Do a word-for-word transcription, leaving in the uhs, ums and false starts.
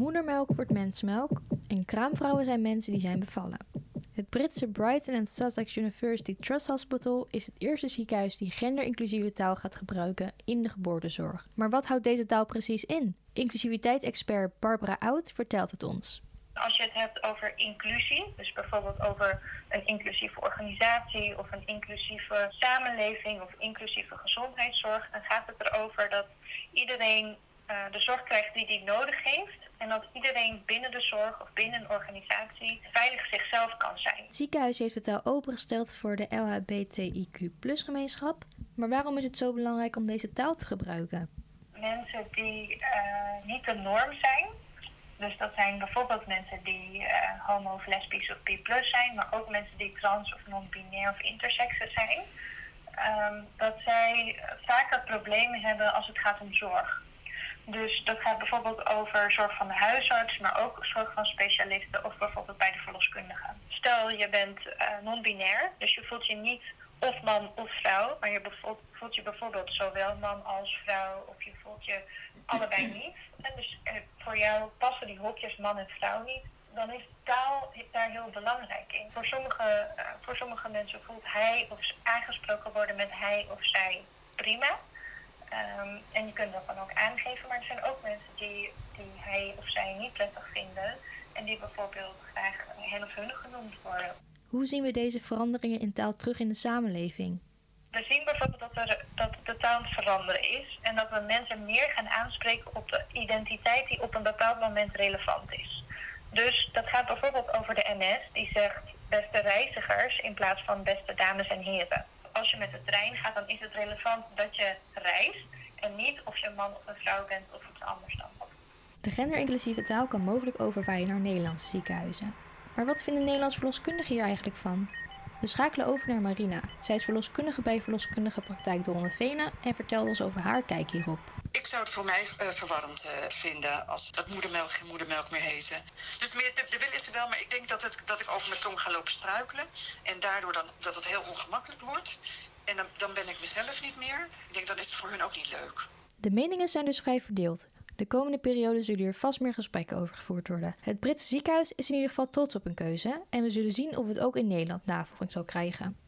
Moedermelk wordt mensmelk en kraamvrouwen zijn mensen die zijn bevallen. Het Britse Brighton and Sussex University Trust Hospital is het eerste ziekenhuis die genderinclusieve taal gaat gebruiken in de geboortezorg. Maar wat houdt deze taal precies in? Inclusiviteitsexpert Barbara Oud vertelt het ons. Als je het hebt over inclusie, dus bijvoorbeeld over een inclusieve organisatie of een inclusieve samenleving of inclusieve gezondheidszorg, dan gaat het erover dat iedereen uh, de zorg krijgt die die nodig heeft en dat iedereen binnen de zorg of binnen een organisatie veilig zichzelf kan zijn. Het ziekenhuis heeft de taal opengesteld voor de L H B T I Q plus gemeenschap, maar waarom is het zo belangrijk om deze taal te gebruiken? Mensen die uh, niet de norm zijn. Dus dat zijn bijvoorbeeld mensen die uh, homo of lesbisch of bi plus zijn, maar ook mensen die trans of non-binair of intersexe zijn. Um, dat zij vaker problemen hebben als het gaat om zorg. Dus dat gaat bijvoorbeeld over zorg van de huisarts, maar ook zorg van specialisten of bijvoorbeeld bij de verloskundige. Stel je bent uh, non-binair, dus je voelt je niet of man of vrouw, maar je bevoelt, voelt je bijvoorbeeld zowel man als vrouw of je voelt je allebei niet. En dus eh, voor jou passen die hokjes man en vrouw niet, dan is taal daar heel belangrijk in. Voor sommige, uh, voor sommige mensen voelt hij of aangesproken worden met hij of zij prima. Um, en je kunt dat dan ook aangeven, maar er zijn ook mensen die, die hij of zij niet prettig vinden en die bijvoorbeeld graag hen of hun genoemd worden. Hoe zien we deze veranderingen in taal terug in de samenleving? We zien bijvoorbeeld dat, er, dat de taal aan het veranderen is en dat we mensen meer gaan aanspreken op de identiteit die op een bepaald moment relevant is. Dus dat gaat bijvoorbeeld over de N S die zegt beste reizigers in plaats van beste dames en heren. Als je met de trein gaat, dan is het relevant dat je reist en niet of je een man of een vrouw bent of iets anders dan. De genderinclusieve taal kan mogelijk overwaaien naar Nederlandse ziekenhuizen. Maar wat vinden Nederlandse verloskundigen hier eigenlijk van? We schakelen over naar Marina. Zij is verloskundige bij verloskundige praktijk Drongenvenen en vertelt ons over haar kijk hierop. Ik zou het voor mij uh, verwarrend uh, vinden als dat moedermelk geen moedermelk meer heette. Dus meer, de, de wil is er wel, maar ik denk dat, het, dat ik over mijn tong ga lopen struikelen. En daardoor dan, dat het heel ongemakkelijk wordt. En dan, dan ben ik mezelf niet meer. Ik denk, dan is het voor hun ook niet leuk. De meningen zijn dus vrij verdeeld. De komende periode zullen hier vast meer gesprekken over gevoerd worden. Het Britse ziekenhuis is in ieder geval trots op een keuze en we zullen zien of het ook in Nederland navolging zal krijgen.